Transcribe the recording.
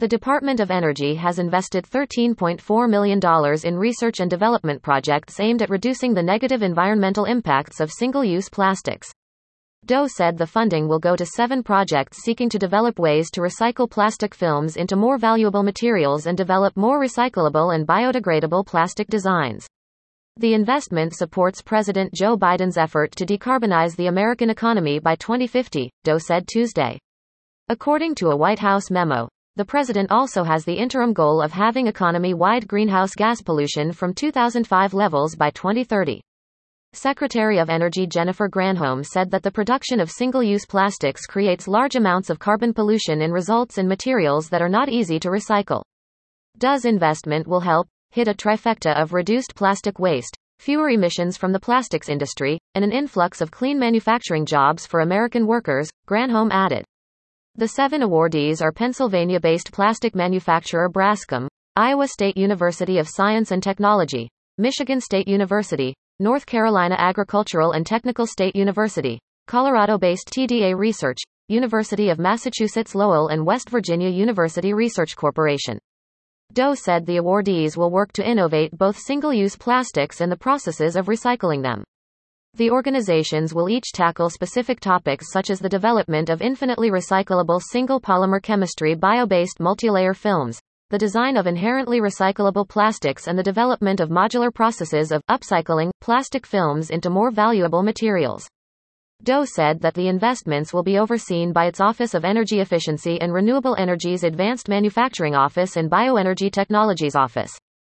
The Department of Energy has invested $13.4 million in research and development projects aimed at reducing the negative environmental impacts of single-use plastics. DOE said the funding will go to 7 projects seeking to develop ways to recycle plastic films into more valuable materials and develop more recyclable and biodegradable plastic designs. The investment supports President Joe Biden's effort to decarbonize the American economy by 2050, DOE said Tuesday. According to a White House memo, the president also has the interim goal of halving economy-wide greenhouse gas pollution from 2005 levels by 2030. Secretary of Energy Jennifer Granholm said that the production of single-use plastics creates large amounts of carbon pollution and results in materials that are not easy to recycle. DOE's investment will help hit a trifecta of reduced plastic waste, fewer emissions from the plastics industry, and an influx of clean manufacturing jobs for American workers, Granholm added. The 7 awardees are Pennsylvania-based plastic manufacturer Braskem, Iowa State University of Science and Technology, Michigan State University, North Carolina Agricultural and Technical State University, Colorado-based TDA Research, University of Massachusetts Lowell and West Virginia University Research Corporation. DOE said the awardees will work to innovate both single-use plastics and the processes of recycling them. The organizations will each tackle specific topics such as the development of infinitely recyclable single polymer chemistry bio-based multilayer films, the design of inherently recyclable plastics and the development of modular processes of upcycling plastic films into more valuable materials. DOE said that the investments will be overseen by its Office of Energy Efficiency and Renewable Energy's Advanced Manufacturing Office and Bioenergy Technologies Office.